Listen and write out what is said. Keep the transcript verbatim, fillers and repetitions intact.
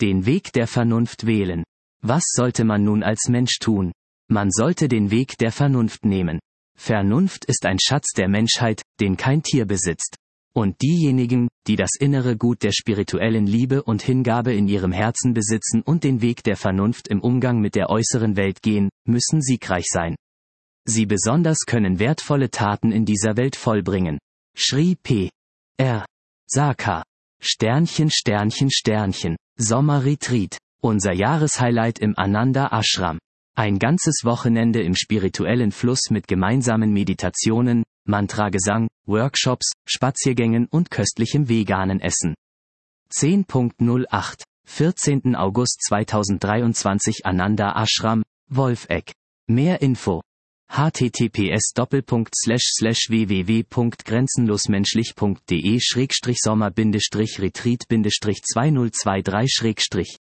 Den Weg der Vernunft wählen. Was sollte man nun als Mensch tun? Man sollte den Weg der Vernunft nehmen. Vernunft ist ein Schatz der Menschheit, den kein Tier besitzt. Und diejenigen, die das innere Gut der spirituellen Liebe und Hingabe in ihrem Herzen besitzen und den Weg der Vernunft im Umgang mit der äußeren Welt gehen, müssen siegreich sein. Sie besonders können wertvolle Taten in dieser Welt vollbringen. Shri P. R. Saka. Sternchen Sternchen Sternchen. Sommerretreat. Unser Jahreshighlight im Ananda Ashram. Ein ganzes Wochenende im spirituellen Fluss mit gemeinsamen Meditationen, Mantragesang, Workshops, Spaziergängen und köstlichem veganen Essen. zehn Punkt null acht. vierzehnten August zweitausenddreiundzwanzig Ananda Ashram, Wolfegg. Mehr Info. h t t p s Doppelpunkt Slash Slash w w w Punkt grenzenlosmenschlich Punkt de Schrägstrich Sommer Bindestrich Retreat Bindestrich zweitausendzweiundzwanzig Schrägstrich